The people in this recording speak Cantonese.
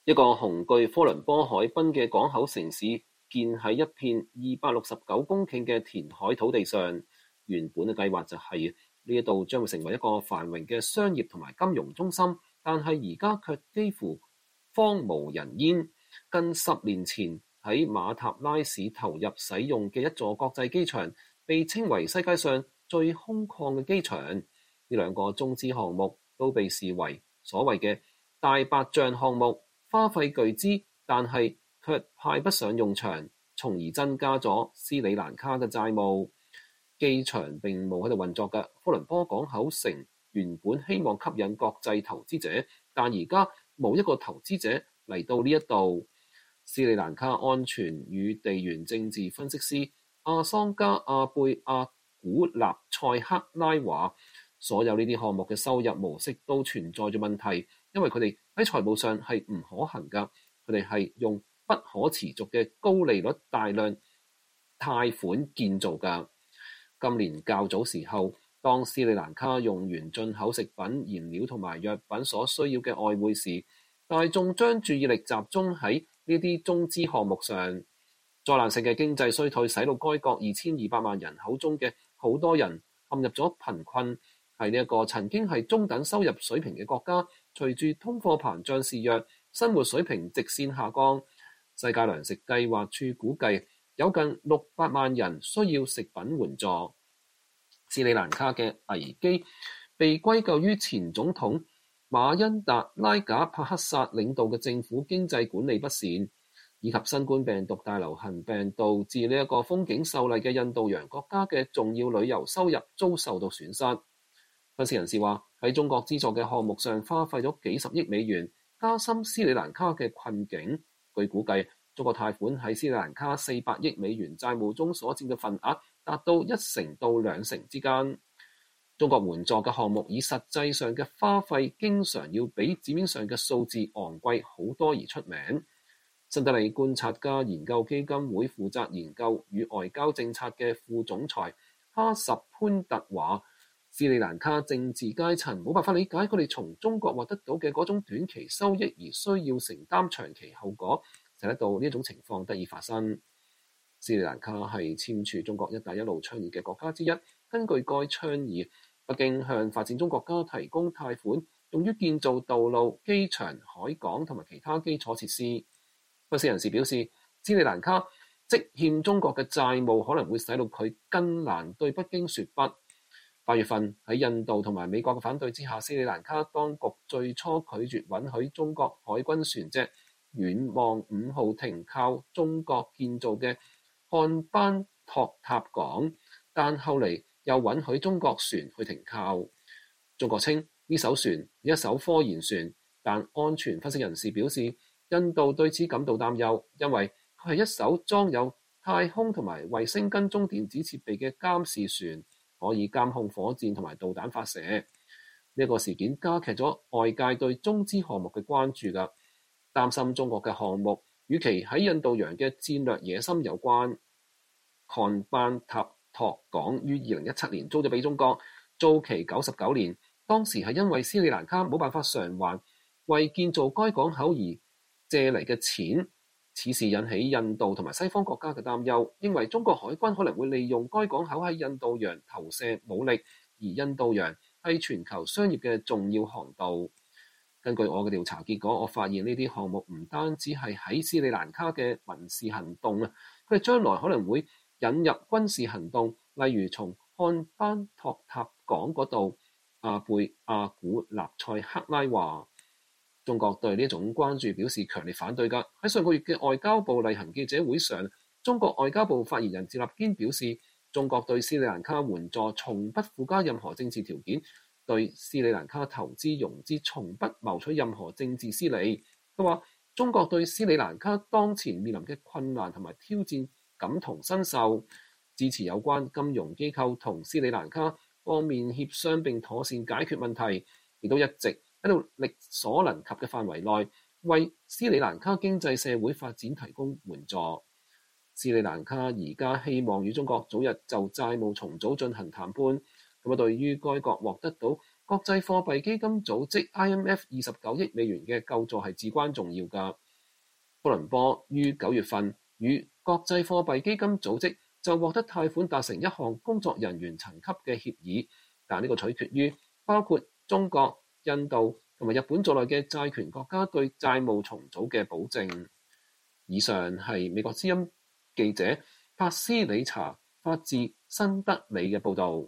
一個雄踞科倫坡海濱嘅港口城市，建喺一片269公頃嘅填海土地上。原本嘅計劃就係呢一度將會成為一個繁榮嘅商業同埋金融中心，但係而家卻幾乎荒無人煙。近10年前喺馬塔拉市投入使用嘅一座國際機場，被稱為世界上最空曠嘅機場。呢兩個中資項目都被視為所謂嘅大白象項目，花費巨資，但係卻派不上用場，從而增加咗斯里蘭卡嘅債務。機場並冇喺度運作嘅科倫坡港口城原本希望吸引國際投資者，但而家冇一個投資者嚟到呢一度。斯里蘭卡安全與地緣政治分析師阿桑加阿貝阿古納塞克拉話，所有呢啲項目嘅收入模式都存在住問題，因為佢哋喺財務上係唔可行㗎。佢哋係用不可持續嘅高利率大量貸款建造㗎。今年較早時候，當斯里蘭卡用完進口食品、燃料同埋藥品所需要嘅外匯時，大眾將注意力集中喺呢啲中資項目上。災難性嘅經濟衰退使到該國2200萬人口中嘅好多人陷入咗貧困，係呢一個曾經係中等收入水平嘅國家，隨住通貨膨脹肆虐，生活水平直線下降。世界糧食計劃處估計有近600萬人需要食品援助。斯里蘭卡嘅危機被歸咎於前總統馬恩達拉賈帕克薩領導嘅政府經濟管理不善，以及新冠病毒大流行病導致呢一個風景秀麗嘅印度洋國家嘅重要旅遊收入遭受到損失。分析人士話，喺中國資助嘅項目上花費咗幾十億美元，加深斯里蘭卡嘅困境。據估計，中國貸款喺斯里蘭卡400億美元債務中所佔嘅份額達到1成到2成之間。中國援助嘅項目以實際上嘅花費經常要比紙面上嘅數字昂貴好多而出名。新德里觀察家研究基金會負責研究與外交政策嘅副總裁哈什潘特話，斯里蘭卡政治階層冇辦法理解佢哋從中國獲得到嘅嗰種短期收益而需要承擔長期後果，使得到呢一種情況得以發生。斯里蘭卡係簽署中國一帶一路倡議嘅國家之一，根據該倡議，北京向發展中國家提供貸款，用於建造道路、機場、海港同埋其他基礎設施。分析人士表示，斯里蘭卡積欠中國嘅債務可能會使到佢更難對北京說不。8月份喺印度同埋美國嘅反對之下，斯里蘭卡當局最初拒絕允許中國海軍船隻遠望5號停靠中國建造嘅漢班托塔港，但後嚟又允許中國船去停靠。中國稱呢艘船係一艘科研船，但安全分析人士表示，印度對此感到擔憂，因為佢係一艘裝有太空同埋衛星跟蹤電子設備嘅監視船，可以監控火箭同埋導彈發射。呢個事件加劇咗外界對中資項目嘅關注㗎，擔心中國嘅項目與其喺印度洋嘅戰略野心有關。漢班塔托港於2017年租咗俾中國，租期99年，當時係因為斯里蘭卡冇辦法償還為建造該港口而借嚟嘅錢。此事引起印度同埋西方國家嘅擔憂，認為中國海軍可能會利用該港口喺印度洋投射武力，而印度洋係全球商業嘅重要航道。根據我嘅調查結果，我發現呢啲項目唔單止係喺斯里蘭卡嘅民事行動啊，佢哋將來可能會引入軍事行動，例如從漢班托塔港嗰度。阿貝阿古納塞克拉話，中國對呢種關注表示強烈反對㗎。喺上個月嘅外交部例行記者會上，中國外交部發言人趙立堅表示，中國對斯里蘭卡援助從不附加任何政治條件，對斯里蘭卡投資融資從不謀取任何政治私利。佢話，中國對斯里蘭卡當前面臨嘅困難同埋挑戰感同身受，支持有關金融機構同斯里蘭卡方面協商並妥善解決問題，亦都一直喺度力所能及嘅範圍內為斯里蘭卡經濟社會發展提供援助。斯里蘭卡而家希望與中國早日就債務重組進行談判，咁對於該國獲得到國際貨幣基金組織 IMF 29億美元嘅救助係至關重要㗎。哥倫坡於9月份與國際貨幣基金組織就獲得貸款達成一項工作人員層級嘅協議，但呢個取決於包括中國、印度同埋日本在內嘅債權國家對債務重組嘅保證。以上係美國之音記者帕斯里查發自新德里嘅報導。